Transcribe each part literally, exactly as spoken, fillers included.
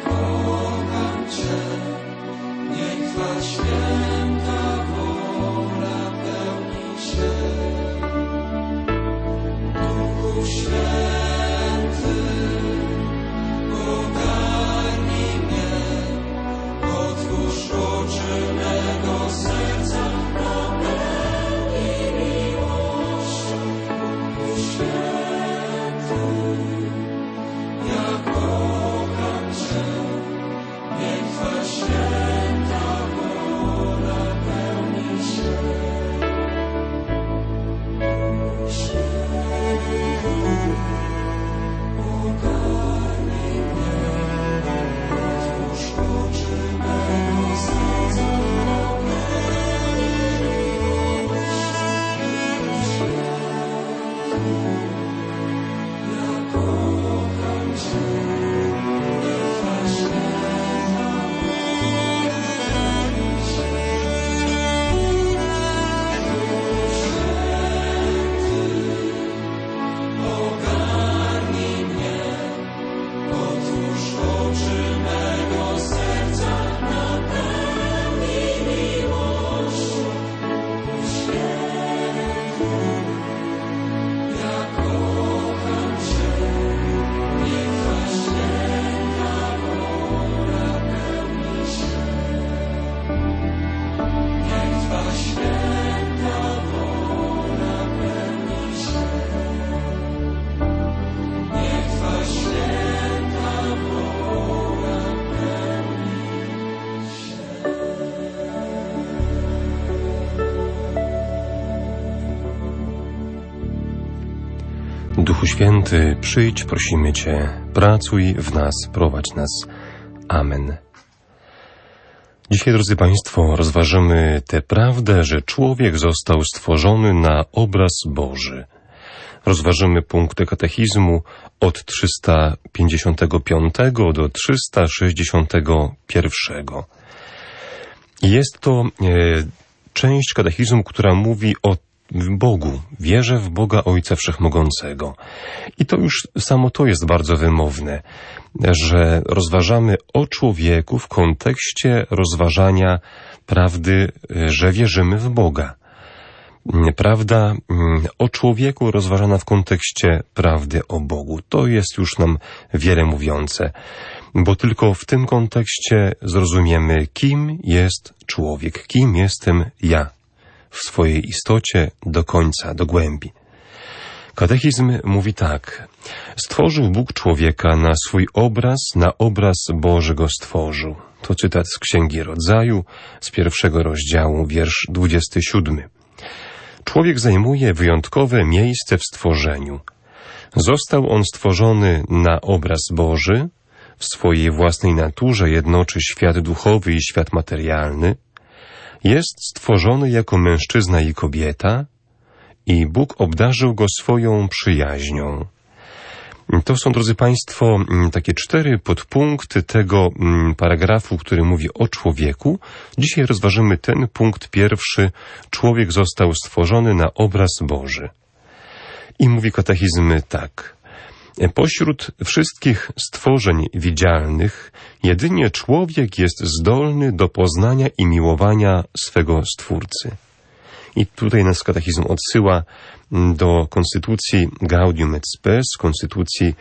Duchu Święty, przyjdź, prosimy Cię, pracuj w nas, prowadź nas. Amen. Dzisiaj, drodzy Państwo, rozważymy tę prawdę, że człowiek został stworzony na obraz Boży. Rozważymy punkty katechizmu od trzysta pięćdziesiątego piątego do trzysta sześćdziesiątego pierwszego. Jest to e, część katechizmu, która mówi o w Bogu. Wierzę w Boga Ojca Wszechmogącego. I to już samo to jest bardzo wymowne, że rozważamy o człowieku w kontekście rozważania prawdy, że wierzymy w Boga. Prawda o człowieku rozważana w kontekście prawdy o Bogu. To jest już nam wiele mówiące, bo tylko w tym kontekście zrozumiemy, kim jest człowiek, kim jestem ja w swojej istocie do końca, do głębi. Katechizm mówi tak. Stworzył Bóg człowieka na swój obraz, na obraz Boży go stworzył. To cytat z Księgi Rodzaju, z pierwszego rozdziału, wiersz dwudziesty siódmy. Człowiek zajmuje wyjątkowe miejsce w stworzeniu. Został on stworzony na obraz Boży, w swojej własnej naturze jednoczy świat duchowy i świat materialny, jest stworzony jako mężczyzna i kobieta i Bóg obdarzył go swoją przyjaźnią. To są, drodzy Państwo, takie cztery podpunkty tego paragrafu, który mówi o człowieku. Dzisiaj rozważymy ten punkt pierwszy. Człowiek został stworzony na obraz Boży. I mówi katechizm tak. Pośród wszystkich stworzeń widzialnych jedynie człowiek jest zdolny do poznania i miłowania swego Stwórcy. I tutaj nas katechizm odsyła do konstytucji Gaudium et Spes, konstytucji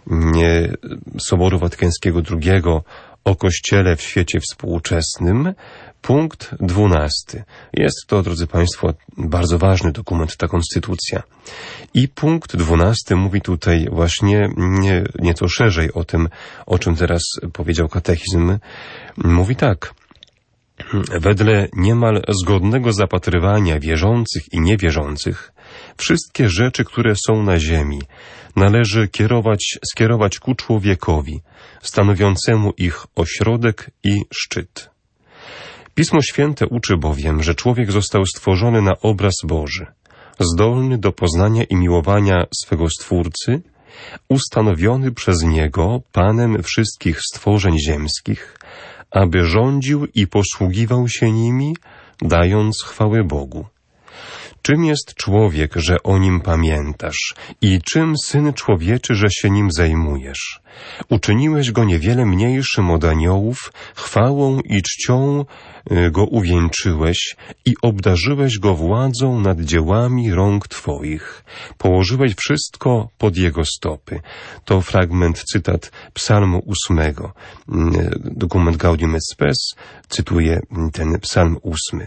Soboru Watykańskiego drugiego o Kościele w świecie współczesnym, punkt dwunasty. Jest to, drodzy Państwo, bardzo ważny dokument, ta konstytucja. I punkt dwunasty mówi tutaj właśnie nie, nieco szerzej o tym, o czym teraz powiedział katechizm. Mówi tak. Wedle niemal zgodnego zapatrywania wierzących i niewierzących, wszystkie rzeczy, które są na ziemi, należy kierować, skierować ku człowiekowi, stanowiącemu ich ośrodek i szczyt. Pismo Święte uczy bowiem, że człowiek został stworzony na obraz Boży, zdolny do poznania i miłowania swego Stwórcy, ustanowiony przez Niego Panem wszystkich stworzeń ziemskich, aby rządził i posługiwał się nimi, dając chwałę Bogu. Czym jest człowiek, że o nim pamiętasz? I czym Syn Człowieczy, że się nim zajmujesz? Uczyniłeś go niewiele mniejszym od aniołów, chwałą i czcią go uwieńczyłeś i obdarzyłeś go władzą nad dziełami rąk Twoich. Położyłeś wszystko pod jego stopy. To fragment, cytat psalmu ósmego. Dokument Gaudium et Spes cytuje ten psalm ósmy.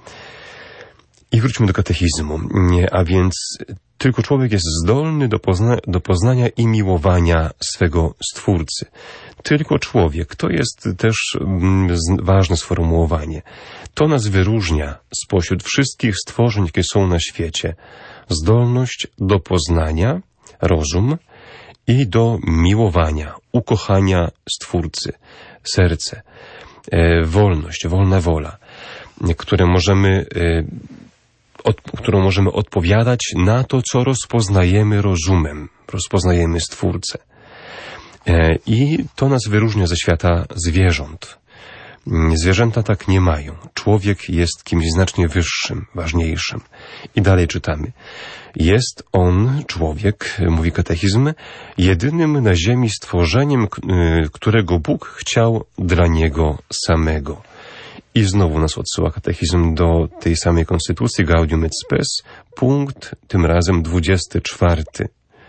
I wróćmy do katechizmu. A więc tylko człowiek jest zdolny do, pozna- do poznania i miłowania swego Stwórcy. Tylko człowiek. To jest też mm, ważne sformułowanie. To nas wyróżnia spośród wszystkich stworzeń, jakie są na świecie. Zdolność do poznania, rozum i do miłowania, ukochania Stwórcy. Serce, e, wolność, wolna wola, które możemy... E, Od, którą możemy odpowiadać na to, co rozpoznajemy rozumem, rozpoznajemy Stwórcę. E, I to nas wyróżnia ze świata zwierząt. Zwierzęta tak nie mają. Człowiek jest kimś znacznie wyższym, ważniejszym. I dalej czytamy. Jest on, człowiek, mówi katechizm, jedynym na ziemi stworzeniem, którego Bóg chciał dla niego samego. I znowu nas odsyła katechizm do tej samej konstytucji, Gaudium et Spes, punkt tym razem dwudziesty czwarty.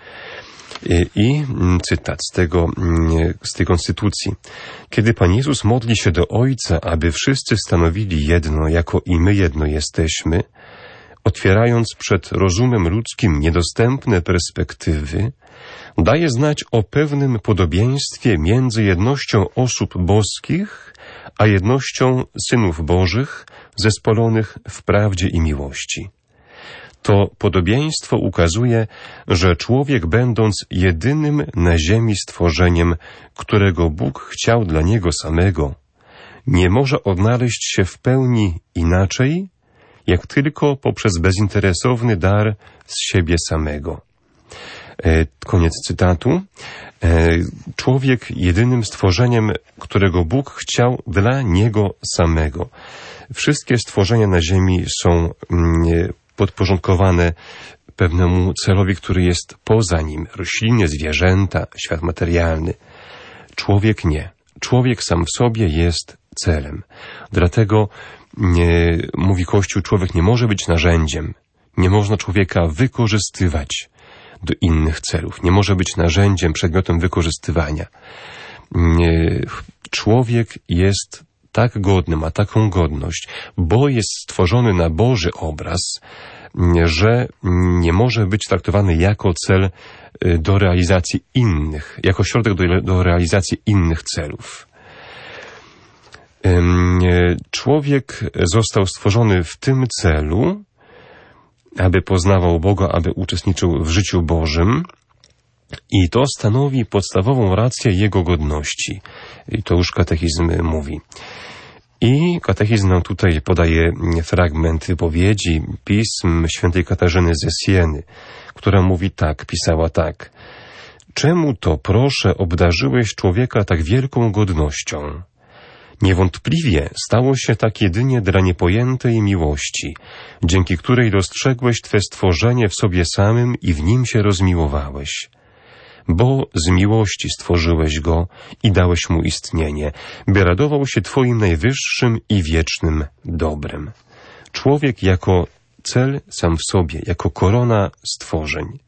I, i cytat z tego, z tej konstytucji. Kiedy Pan Jezus modli się do Ojca, aby wszyscy stanowili jedno, jako i my jedno jesteśmy, otwierając przed rozumem ludzkim niedostępne perspektywy, daje znać o pewnym podobieństwie między jednością osób boskich a jednością synów bożych zespolonych w prawdzie i miłości. To podobieństwo ukazuje, że człowiek, będąc jedynym na ziemi stworzeniem, którego Bóg chciał dla niego samego, nie może odnaleźć się w pełni inaczej, jak tylko poprzez bezinteresowny dar z siebie samego. E, koniec cytatu. E, człowiek jedynym stworzeniem, którego Bóg chciał dla niego samego. Wszystkie stworzenia na ziemi są mm, podporządkowane pewnemu celowi, który jest poza nim. Rośliny, zwierzęta, świat materialny. Człowiek nie. Człowiek sam w sobie jest celem. Dlatego nie, mówi Kościół, człowiek nie może być narzędziem. Nie można człowieka wykorzystywać do innych celów. Nie może być narzędziem, przedmiotem wykorzystywania. Nie, człowiek jest tak godny, ma taką godność, bo jest stworzony na Boży obraz, że nie może być traktowany jako cel do realizacji innych, jako środek do, do realizacji innych celów. Człowiek został stworzony w tym celu, aby poznawał Boga, aby uczestniczył w życiu Bożym, i to stanowi podstawową rację jego godności. I to już katechizm mówi. I katechizm nam tutaj podaje fragment wypowiedzi pism świętej Katarzyny ze Sieny, która mówi tak, pisała tak. Czemu to, proszę, obdarzyłeś człowieka tak wielką godnością? Niewątpliwie stało się tak jedynie dla niepojętej miłości, dzięki której dostrzegłeś Twe stworzenie w sobie samym i w nim się rozmiłowałeś. Bo z miłości stworzyłeś go i dałeś mu istnienie, by radował się Twoim najwyższym i wiecznym dobrem. Człowiek jako cel sam w sobie, jako korona stworzeń.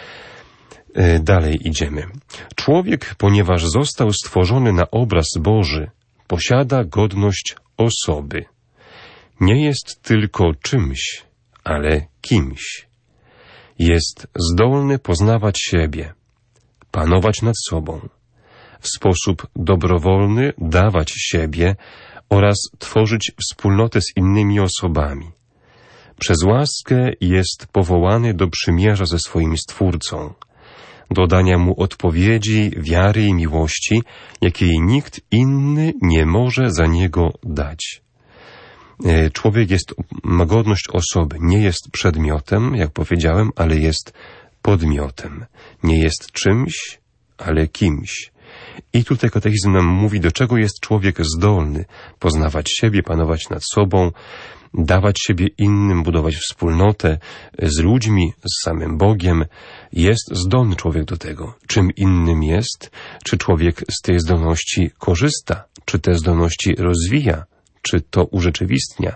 Dalej idziemy. Człowiek, ponieważ został stworzony na obraz Boży, posiada godność osoby. Nie jest tylko czymś, ale kimś. Jest zdolny poznawać siebie, panować nad sobą, w sposób dobrowolny dawać siebie oraz tworzyć wspólnotę z innymi osobami. Przez łaskę jest powołany do przymierza ze swoim Stwórcą, do dania mu odpowiedzi, wiary i miłości, jakiej nikt inny nie może za niego dać. Człowiek jest, ma godność osoby, nie jest przedmiotem, jak powiedziałem, ale jest podmiotem. Nie jest czymś, ale kimś. I tutaj katechizm nam mówi, do czego jest człowiek zdolny. Poznawać siebie, panować nad sobą, dawać siebie innym, budować wspólnotę z ludźmi, z samym Bogiem. Jest zdolny człowiek do tego. Czym innym jest? Czy człowiek z tej zdolności korzysta? Czy te zdolności rozwija? Czy to urzeczywistnia?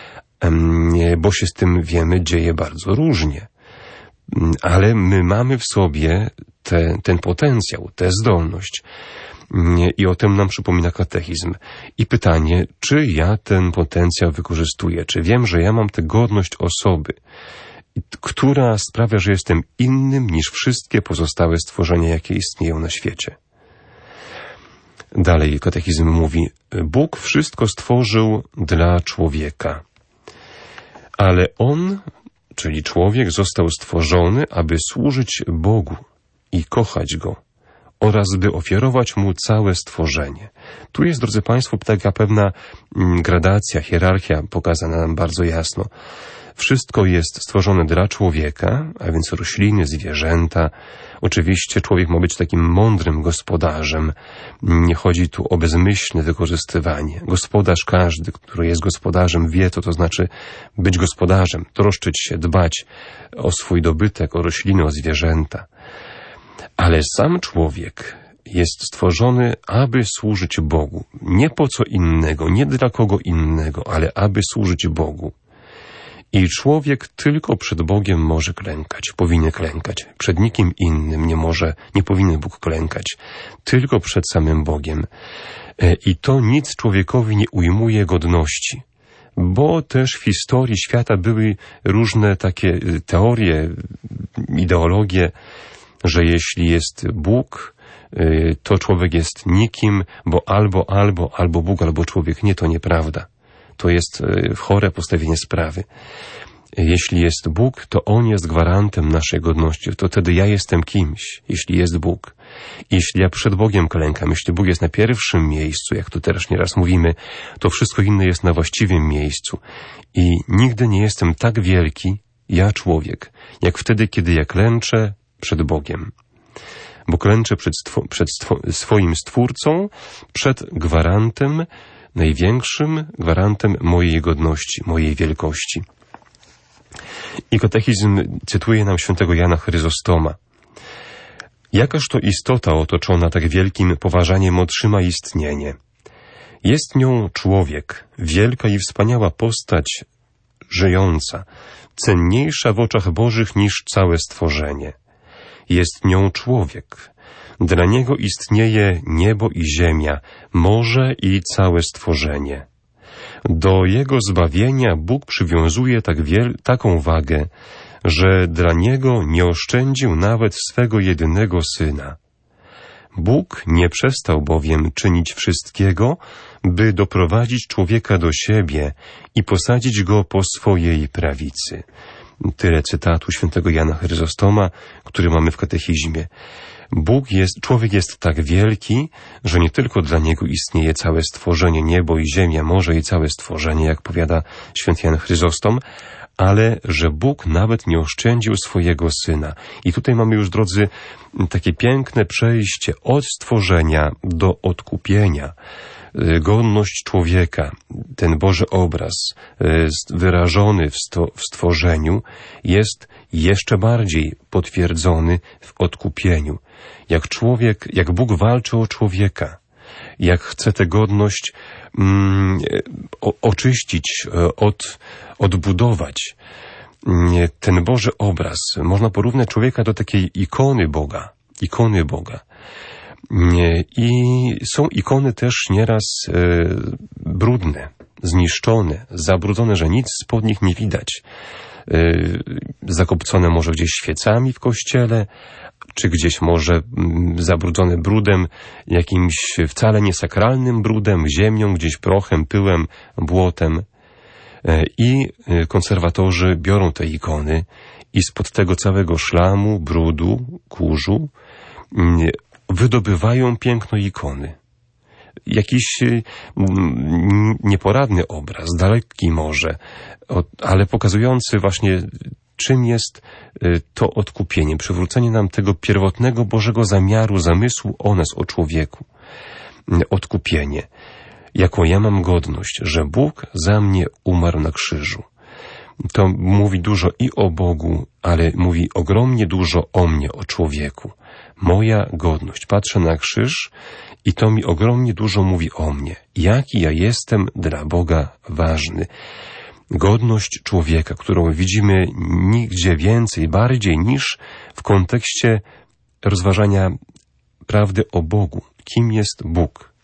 Bo się z tym, wiemy, dzieje bardzo różnie. Ale my mamy w sobie te, ten potencjał, tę zdolność. I o tym nam przypomina katechizm. I pytanie, czy ja ten potencjał wykorzystuję? Czy wiem, że ja mam tę godność osoby, która sprawia, że jestem innym niż wszystkie pozostałe stworzenia, jakie istnieją na świecie? Dalej katechizm mówi, Bóg wszystko stworzył dla człowieka, ale on, czyli człowiek, został stworzony, aby służyć Bogu i kochać Go oraz by ofiarować Mu całe stworzenie. Tu jest, drodzy Państwo, taka pewna gradacja, hierarchia pokazana nam bardzo jasno. Wszystko jest stworzone dla człowieka, a więc rośliny, zwierzęta. Oczywiście człowiek ma być takim mądrym gospodarzem. Nie chodzi tu o bezmyślne wykorzystywanie. Gospodarz każdy, który jest gospodarzem, wie, co to znaczy być gospodarzem, troszczyć się, dbać o swój dobytek, o rośliny, o zwierzęta. Ale sam człowiek jest stworzony, aby służyć Bogu. Nie po co innego, nie dla kogo innego, ale aby służyć Bogu. I człowiek tylko przed Bogiem może klękać, powinien klękać. Przed nikim innym nie może, nie powinien Bóg klękać. Tylko przed samym Bogiem. I to nic człowiekowi nie ujmuje godności. Bo też w historii świata były różne takie teorie, ideologie, że jeśli jest Bóg, to człowiek jest nikim, bo albo, albo, albo Bóg, albo człowiek. Nie, to nieprawda. To jest chore postawienie sprawy. Jeśli jest Bóg, to On jest gwarantem naszej godności. To wtedy ja jestem kimś, jeśli jest Bóg. Jeśli ja przed Bogiem klękam, jeśli Bóg jest na pierwszym miejscu, jak tu teraz nieraz mówimy, to wszystko inne jest na właściwym miejscu. I nigdy nie jestem tak wielki, ja człowiek, jak wtedy, kiedy ja klęczę przed Bogiem. Bo klęczę przed, stwo- przed stwo- swoim Stwórcą, przed gwarantem, największym gwarantem mojej godności, mojej wielkości. I katechizm cytuje nam świętego Jana Chryzostoma. Jakaż to istota otoczona tak wielkim poważaniem otrzyma istnienie? Jest nią człowiek, wielka i wspaniała postać, żyjąca, cenniejsza w oczach Bożych niż całe stworzenie. Jest nią człowiek. Dla niego istnieje niebo i ziemia, morze i całe stworzenie. Do jego zbawienia Bóg przywiązuje tak wiel- taką wagę, że dla niego nie oszczędził nawet swego jedynego Syna. Bóg nie przestał bowiem czynić wszystkiego, by doprowadzić człowieka do siebie i posadzić go po swojej prawicy. Tyle cytatu świętego Jana Chryzostoma, który mamy w katechizmie. Bóg jest, człowiek jest tak wielki, że nie tylko dla niego istnieje całe stworzenie, niebo i ziemia, morze i całe stworzenie, jak powiada święty Jan Chryzostom, ale że Bóg nawet nie oszczędził swojego Syna. I tutaj mamy już, drodzy, takie piękne przejście od stworzenia do odkupienia. Godność człowieka, ten Boży obraz wyrażony w, sto, w stworzeniu jest jeszcze bardziej potwierdzony w odkupieniu. Jak człowiek, jak Bóg walczy o człowieka, jak chce tę godność mm, o, oczyścić, od, odbudować. Ten Boży obraz można porównać człowieka do takiej ikony Boga, ikony Boga. I są ikony też nieraz e, brudne, zniszczone, zabrudzone, że nic spod nich nie widać. E, zakopcone może gdzieś świecami w kościele, czy gdzieś może m, zabrudzone brudem, jakimś wcale niesakralnym brudem, ziemią, gdzieś prochem, pyłem, błotem. E, I konserwatorzy biorą te ikony i spod tego całego szlamu, brudu, kurzu m, wydobywają piękno ikony. Jakiś nieporadny obraz, daleki może, ale pokazujący właśnie, czym jest to odkupienie, przywrócenie nam tego pierwotnego Bożego zamiaru, zamysłu o nas, o człowieku. Odkupienie. Jako ja mam godność, że Bóg za mnie umarł na krzyżu. To mówi dużo i o Bogu, ale mówi ogromnie dużo o mnie, o człowieku. Moja godność. Patrzę na krzyż i to mi ogromnie dużo mówi o mnie. Jaki ja jestem dla Boga ważny. Godność człowieka, którą widzimy nigdzie więcej, bardziej niż w kontekście rozważania prawdy o Bogu. Kim jest Bóg?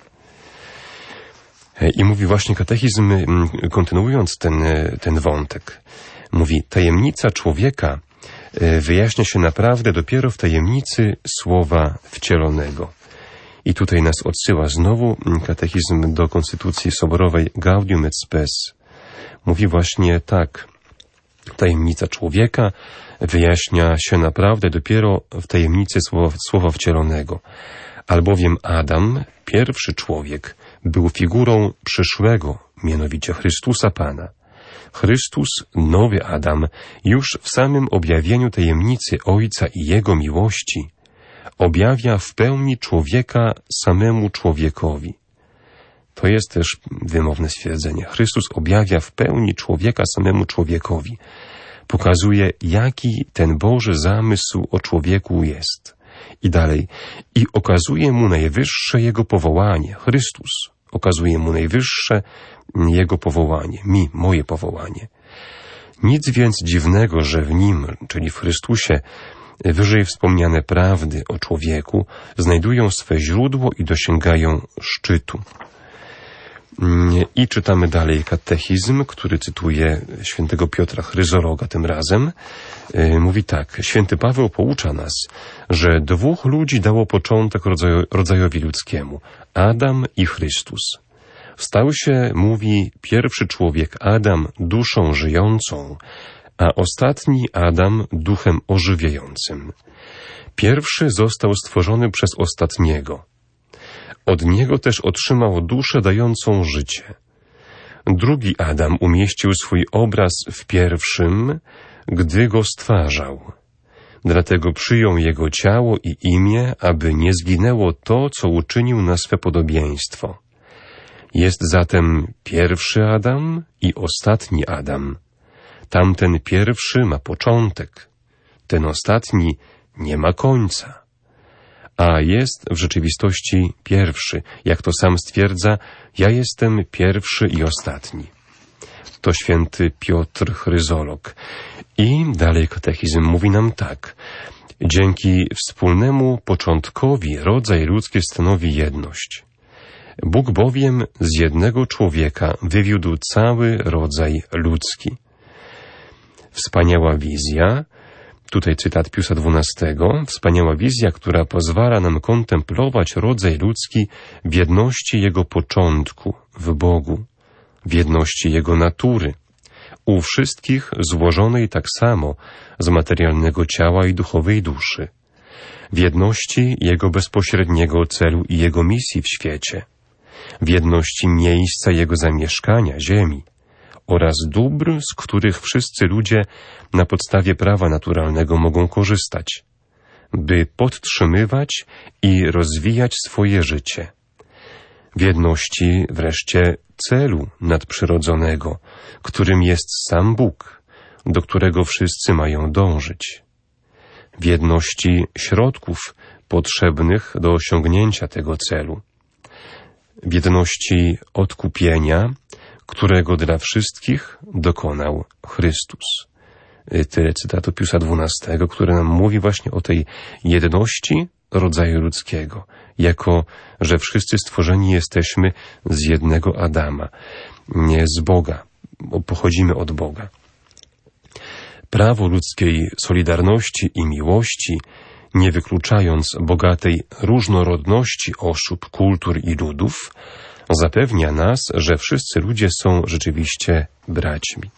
I mówi właśnie katechizm, kontynuując ten, ten wątek, mówi, tajemnica człowieka wyjaśnia się naprawdę dopiero w tajemnicy Słowa Wcielonego. I tutaj nas odsyła znowu katechizm do Konstytucji Soborowej Gaudium et Spes. Mówi właśnie tak, tajemnica człowieka wyjaśnia się naprawdę dopiero w tajemnicy Słowa, Słowa Wcielonego. Albowiem Adam, pierwszy człowiek, był figurą przyszłego, mianowicie Chrystusa Pana. Chrystus, nowy Adam, już w samym objawieniu tajemnicy Ojca i Jego miłości objawia w pełni człowieka samemu człowiekowi. To jest też wymowne stwierdzenie. Chrystus objawia w pełni człowieka samemu człowiekowi. Pokazuje, jaki ten Boży zamysł o człowieku jest. I dalej. I okazuje mu najwyższe Jego powołanie. Chrystus okazuje mu najwyższe Jego powołanie. Mi, moje powołanie. Nic więc dziwnego, że w Nim, czyli w Chrystusie, wyżej wspomniane prawdy o człowieku znajdują swe źródło i dosięgają szczytu. I czytamy dalej katechizm, który cytuje świętego Piotra Chryzologa tym razem. Mówi tak, święty Paweł poucza nas, że dwóch ludzi dało początek rodzaju, rodzajowi ludzkiemu, Adam i Chrystus. Stał się, mówi, pierwszy człowiek Adam duszą żyjącą, a ostatni Adam duchem ożywiającym. Pierwszy został stworzony przez ostatniego. Od niego też otrzymał duszę dającą życie. Drugi Adam umieścił swój obraz w pierwszym, gdy go stwarzał. Dlatego przyjął jego ciało i imię, aby nie zginęło to, co uczynił na swe podobieństwo. Jest zatem pierwszy Adam i ostatni Adam. Tamten pierwszy ma początek, ten ostatni nie ma końca. A jest w rzeczywistości pierwszy. Jak to sam stwierdza, ja jestem pierwszy i ostatni. To święty Piotr Chryzolog. I dalej katechizm mówi nam tak. Dzięki wspólnemu początkowi rodzaj ludzki stanowi jedność. Bóg bowiem z jednego człowieka wywiódł cały rodzaj ludzki. Wspaniała wizja, tutaj cytat Piusa dwunastego, wspaniała wizja, która pozwala nam kontemplować rodzaj ludzki w jedności jego początku, w Bogu, w jedności jego natury, u wszystkich złożonej tak samo z materialnego ciała i duchowej duszy, w jedności jego bezpośredniego celu i jego misji w świecie, w jedności miejsca jego zamieszkania, ziemi, oraz dóbr, z których wszyscy ludzie na podstawie prawa naturalnego mogą korzystać, by podtrzymywać i rozwijać swoje życie. W jedności wreszcie celu nadprzyrodzonego, którym jest sam Bóg, do którego wszyscy mają dążyć. W jedności środków potrzebnych do osiągnięcia tego celu. W jedności odkupienia, którego dla wszystkich dokonał Chrystus. Tyle cytatu Piusa dwunastego, który nam mówi właśnie o tej jedności rodzaju ludzkiego, jako że wszyscy stworzeni jesteśmy z jednego Adama, nie z Boga, bo pochodzimy od Boga. Prawo ludzkiej solidarności i miłości, nie wykluczając bogatej różnorodności osób, kultur i ludów, zapewnia nas, że wszyscy ludzie są rzeczywiście braćmi.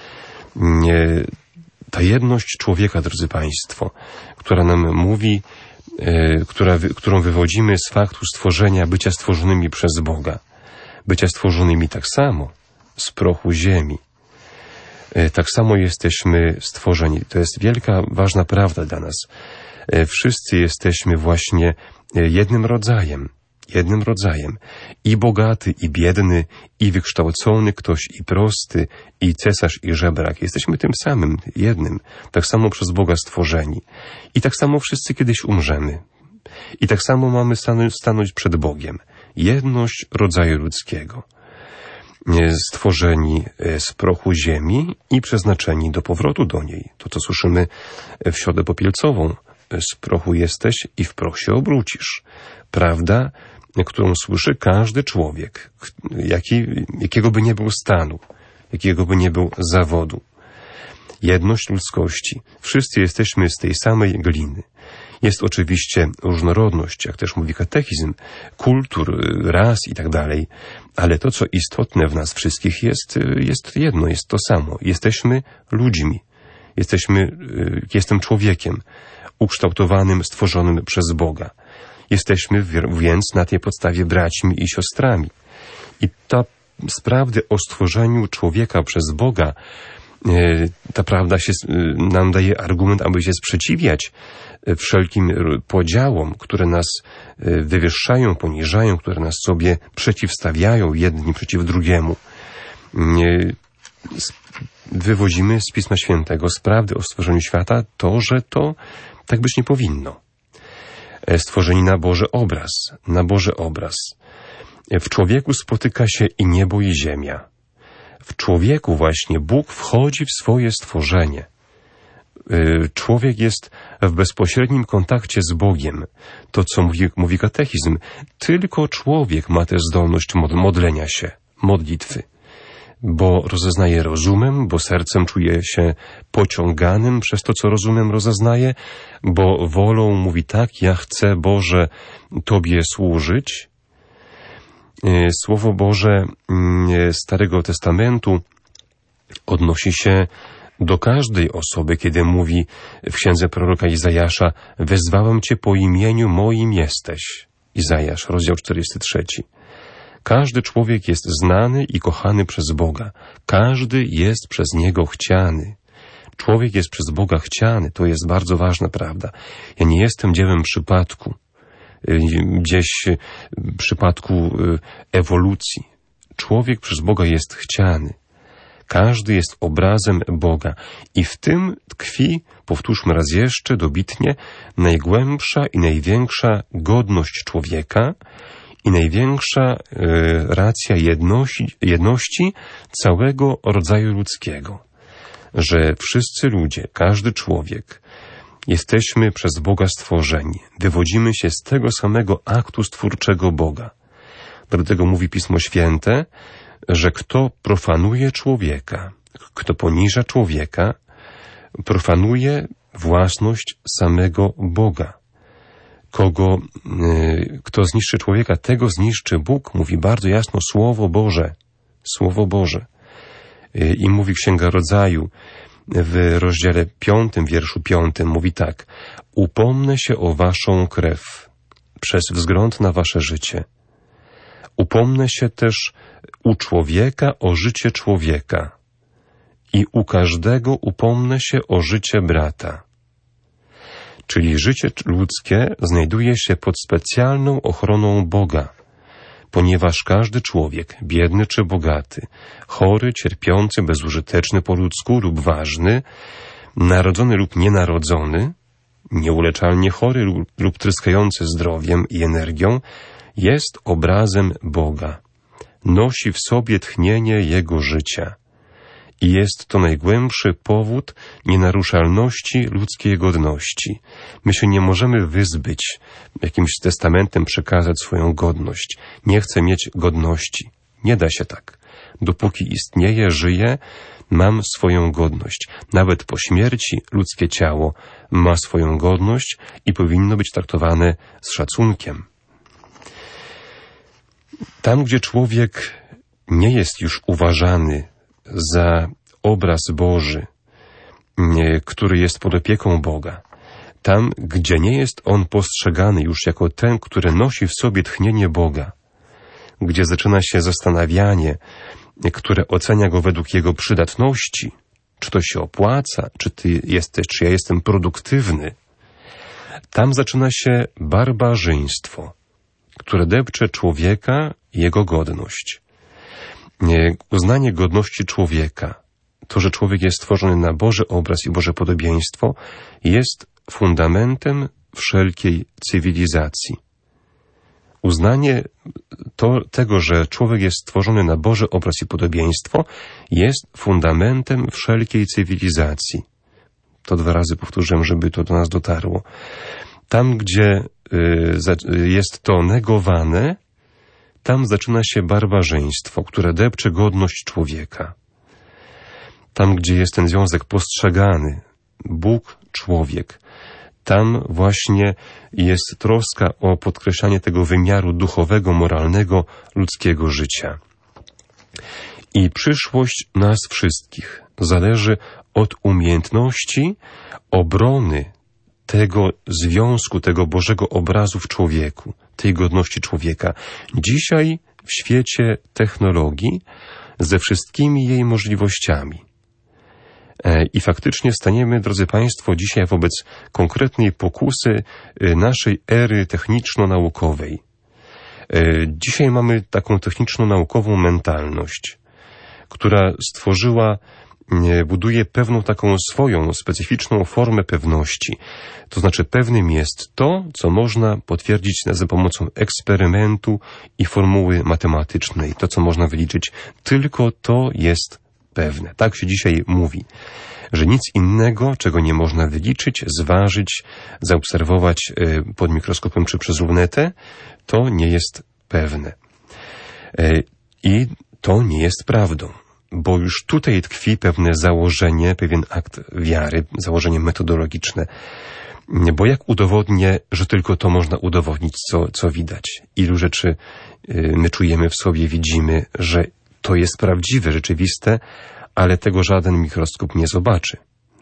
Ta jedność człowieka, drodzy Państwo, która nam mówi, która, którą wywodzimy z faktu stworzenia, bycia stworzonymi przez Boga, bycia stworzonymi tak samo z prochu ziemi. Tak samo jesteśmy stworzeni. To jest wielka, ważna prawda dla nas. Wszyscy jesteśmy właśnie jednym rodzajem. jednym rodzajem. I bogaty, i biedny, i wykształcony ktoś, i prosty, i cesarz, i żebrak. Jesteśmy tym samym, jednym. Tak samo przez Boga stworzeni. I tak samo wszyscy kiedyś umrzemy. I tak samo mamy stanąć, stanąć przed Bogiem. Jedność rodzaju ludzkiego. Stworzeni z prochu ziemi i przeznaczeni do powrotu do niej. To, co słyszymy w Środę Popielcową. Z prochu jesteś i w proch się obrócisz. Prawda, którą słyszy każdy człowiek, jaki, jakiego by nie był stanu, jakiego by nie był zawodu. Jedność ludzkości. Wszyscy jesteśmy z tej samej gliny. Jest oczywiście różnorodność, jak też mówi katechizm, kultur, ras i tak dalej, ale to, co istotne w nas wszystkich jest, jest jedno, jest to samo. Jesteśmy ludźmi. Jesteśmy, jestem człowiekiem ukształtowanym, stworzonym przez Boga. Jesteśmy więc na tej podstawie braćmi i siostrami. I ta z prawdy o stworzeniu człowieka przez Boga, ta prawda się, nam daje argument, aby się sprzeciwiać wszelkim podziałom, które nas wywyższają, poniżają, które nas sobie przeciwstawiają jedni przeciw drugiemu. Wywozimy z Pisma Świętego, z prawdy o stworzeniu świata, to, że to tak być nie powinno. Stworzeni na Boży obraz, na Boży obraz. W człowieku spotyka się i niebo, i ziemia. W człowieku właśnie Bóg wchodzi w swoje stworzenie. Człowiek jest w bezpośrednim kontakcie z Bogiem. To, co mówi, mówi katechizm, tylko człowiek ma tę zdolność modlenia się, modlitwy. Bo rozeznaje rozumem, bo sercem czuje się pociąganym przez to, co rozumem rozeznaje, bo wolą mówi tak, ja chcę, Boże, Tobie służyć. Słowo Boże Starego Testamentu odnosi się do każdej osoby, kiedy mówi w księdze proroka Izajasza: wezwałem Cię po imieniu moim jesteś. Izajasz, rozdział czterdziesty trzeci. Każdy człowiek jest znany i kochany przez Boga. Każdy jest przez Niego chciany. Człowiek jest przez Boga chciany. To jest bardzo ważna prawda. Ja nie jestem dziełem przypadku. Gdzieś przypadku ewolucji. Człowiek przez Boga jest chciany. Każdy jest obrazem Boga. I w tym tkwi, powtórzmy raz jeszcze dobitnie, najgłębsza i największa godność człowieka i największa y, racja jedności, jedności całego rodzaju ludzkiego. Że wszyscy ludzie, każdy człowiek, jesteśmy przez Boga stworzeni. Wywodzimy się z tego samego aktu stwórczego Boga. Dlatego mówi Pismo Święte, że kto profanuje człowieka, kto poniża człowieka, profanuje własność samego Boga. Kogo, y, kto zniszczy człowieka, tego zniszczy Bóg, mówi bardzo jasno Słowo Boże. Słowo Boże. Y, I mówi Księga Rodzaju w rozdziale piątym, wierszu piątym, mówi tak: upomnę się o waszą krew przez wzgląd na wasze życie. Upomnę się też u człowieka o życie człowieka i u każdego upomnę się o życie brata. Czyli życie ludzkie znajduje się pod specjalną ochroną Boga, ponieważ każdy człowiek, biedny czy bogaty, chory, cierpiący, bezużyteczny po ludzku lub ważny, narodzony lub nienarodzony, nieuleczalnie chory lub, lub tryskający zdrowiem i energią, jest obrazem Boga. Nosi w sobie tchnienie Jego życia. I jest to najgłębszy powód nienaruszalności ludzkiej godności. My się nie możemy wyzbyć, jakimś testamentem przekazać swoją godność. Nie chcę mieć godności. Nie da się tak. Dopóki istnieję, żyję, mam swoją godność. Nawet po śmierci ludzkie ciało ma swoją godność i powinno być traktowane z szacunkiem. Tam, gdzie człowiek nie jest już uważany za obraz Boży, który jest pod opieką Boga, tam, gdzie nie jest on postrzegany już jako ten, który nosi w sobie tchnienie Boga, gdzie zaczyna się zastanawianie, które ocenia go według jego przydatności, czy to się opłaca, czy ty jesteś, czy ja jestem produktywny, tam zaczyna się barbarzyństwo. które depcze człowieka i jego godność. Uznanie godności człowieka, to, że człowiek jest stworzony na Boży obraz i Boże podobieństwo, jest fundamentem wszelkiej cywilizacji. Uznanie to, tego, że człowiek jest stworzony na Boży obraz i podobieństwo, jest fundamentem wszelkiej cywilizacji. To dwa razy powtórzyłem, żeby to do nas dotarło. Tam, gdzie y, jest to negowane, tam zaczyna się barbarzyństwo, które depcze godność człowieka. Tam, gdzie jest ten związek postrzegany, Bóg, człowiek, tam właśnie jest troska o podkreślanie tego wymiaru duchowego, moralnego, ludzkiego życia. I przyszłość nas wszystkich zależy od umiejętności obrony tego związku, tego Bożego obrazu w człowieku, tej godności człowieka. Dzisiaj w świecie technologii ze wszystkimi jej możliwościami. I faktycznie staniemy, drodzy Państwo, dzisiaj wobec konkretnej pokusy naszej ery techniczno-naukowej. Dzisiaj mamy taką techniczno-naukową mentalność, która stworzyła, buduje pewną taką swoją specyficzną formę pewności. To znaczy pewnym jest to, co można potwierdzić za pomocą eksperymentu i formuły matematycznej. To, co można wyliczyć, tylko to jest pewne. Tak się dzisiaj mówi, że nic innego, czego nie można wyliczyć, zważyć, zaobserwować pod mikroskopem czy przez lunetę, to nie jest pewne. I to nie jest prawdą, bo już tutaj tkwi pewne założenie, pewien akt wiary, założenie metodologiczne. Bo jak udowodnię, że tylko to można udowodnić, co, co widać? Ilu rzeczy my czujemy w sobie, widzimy, że to jest prawdziwe, rzeczywiste, ale tego żaden mikroskop nie zobaczy.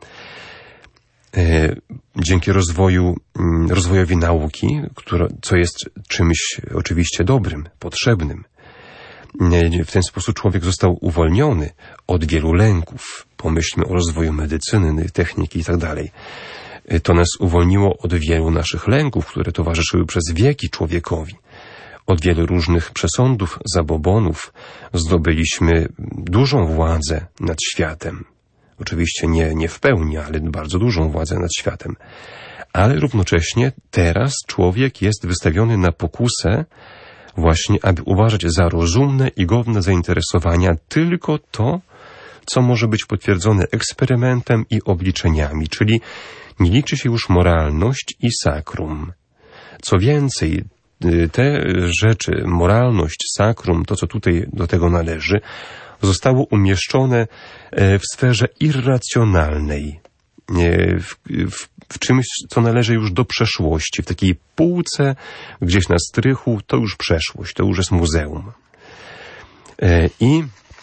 Dzięki rozwoju, rozwojowi nauki, która, co jest czymś oczywiście dobrym, potrzebnym, w ten sposób człowiek został uwolniony od wielu lęków. Pomyślmy o rozwoju medycyny, techniki i tak dalej. To nas uwolniło od wielu naszych lęków, które towarzyszyły przez wieki człowiekowi. Od wielu różnych przesądów, zabobonów zdobyliśmy dużą władzę nad światem. Oczywiście nie, nie w pełni, ale bardzo dużą władzę nad światem. Ale równocześnie teraz człowiek jest wystawiony na pokusę właśnie, aby uważać za rozumne i godne zainteresowania tylko to, co może być potwierdzone eksperymentem i obliczeniami, czyli nie liczy się już moralność i sakrum. Co więcej, te rzeczy, moralność, sakrum, to co tutaj do tego należy, zostało umieszczone w sferze irracjonalnej, w, w, w czymś, co należy już do przeszłości, w takiej półce, gdzieś na strychu, to już przeszłość, to już jest muzeum. I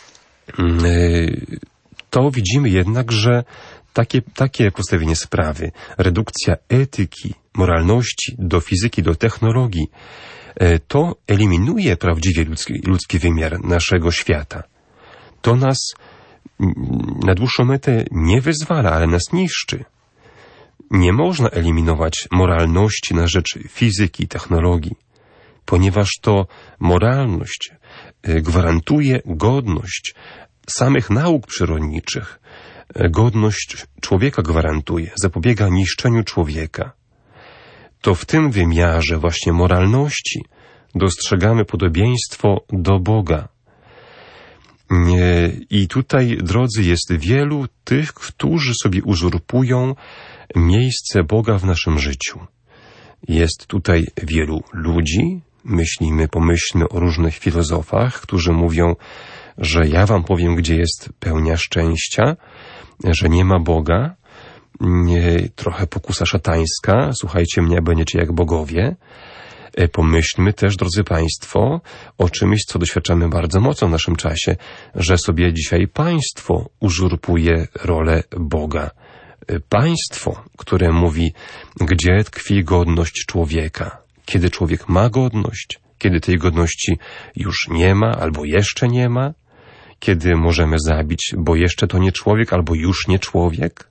to widzimy jednak, że takie, takie postawienie sprawy, redukcja etyki, moralności do fizyki, do technologii, to eliminuje prawdziwie ludzki, ludzki wymiar naszego świata. To nas na dłuższą metę nie wyzwala, ale nas niszczy. Nie można eliminować moralności na rzecz fizyki, technologii, ponieważ to moralność gwarantuje godność samych nauk przyrodniczych. Godność człowieka gwarantuje, zapobiega niszczeniu człowieka. To w tym wymiarze właśnie moralności dostrzegamy podobieństwo do Boga. I tutaj, drodzy, jest wielu tych, którzy sobie uzurpują miejsce Boga w naszym życiu. Jest tutaj wielu ludzi, myślimy, pomyślmy o różnych filozofach, którzy mówią, że ja wam powiem, gdzie jest pełnia szczęścia, że nie ma Boga, trochę pokusa szatańska, słuchajcie mnie, będziecie jak bogowie. Pomyślmy też, drodzy Państwo, o czymś, co doświadczamy bardzo mocno w naszym czasie, że sobie dzisiaj państwo uzurpuje rolę Boga. Państwo, które mówi, gdzie tkwi godność człowieka, kiedy człowiek ma godność, kiedy tej godności już nie ma albo jeszcze nie ma, kiedy możemy zabić, bo jeszcze to nie człowiek albo już nie człowiek.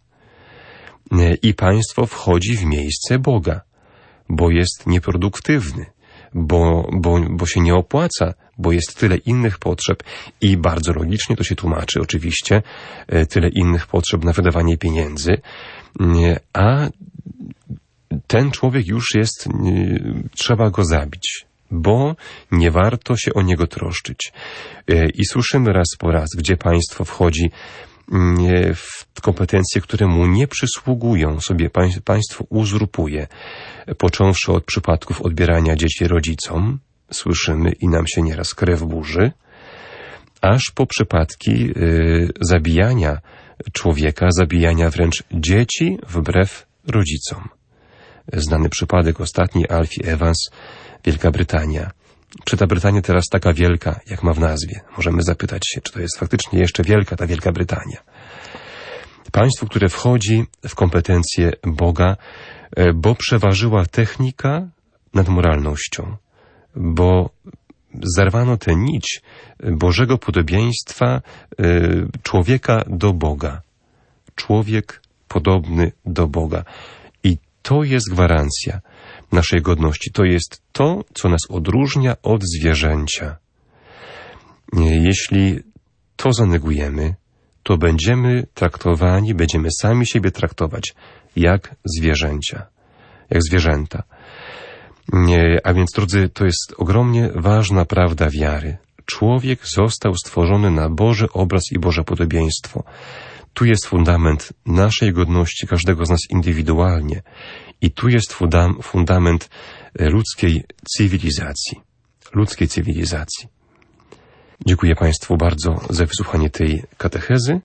I państwo wchodzi w miejsce Boga, bo jest nieproduktywny, bo, bo, bo się nie opłaca, bo jest tyle innych potrzeb i bardzo logicznie to się tłumaczy oczywiście, tyle innych potrzeb na wydawanie pieniędzy, a ten człowiek już jest, trzeba go zabić, bo nie warto się o niego troszczyć. I słyszymy raz po raz, gdzie państwo wchodzi w kompetencje, które mu nie przysługują, sobie państwo uzurpuje, począwszy od przypadków odbierania dzieci rodzicom, słyszymy i nam się nieraz krew burzy, aż po przypadki y, zabijania człowieka, zabijania wręcz dzieci wbrew rodzicom. Znany przypadek ostatni, Alfie Evans, Wielka Brytania. Czy ta Brytania teraz taka wielka, jak ma w nazwie? Możemy zapytać się, czy to jest faktycznie jeszcze wielka ta Wielka Brytania. Państwo, które wchodzi w kompetencje Boga, bo przeważyła technika nad moralnością, bo zerwano tę nić Bożego podobieństwa człowieka do Boga. Człowiek podobny do Boga. I to jest gwarancja naszej godności. To jest to, co nas odróżnia od zwierzęcia. Jeśli to zanegujemy, to będziemy traktowani, będziemy sami siebie traktować jak zwierzęcia, jak zwierzęta. A więc, drodzy, to jest ogromnie ważna prawda wiary. Człowiek został stworzony na Boży obraz i Boże podobieństwo. Tu jest fundament naszej godności, każdego z nas indywidualnie. I tu jest fundament ludzkiej cywilizacji. Ludzkiej cywilizacji. Dziękuję Państwu bardzo za wysłuchanie tej katechezy.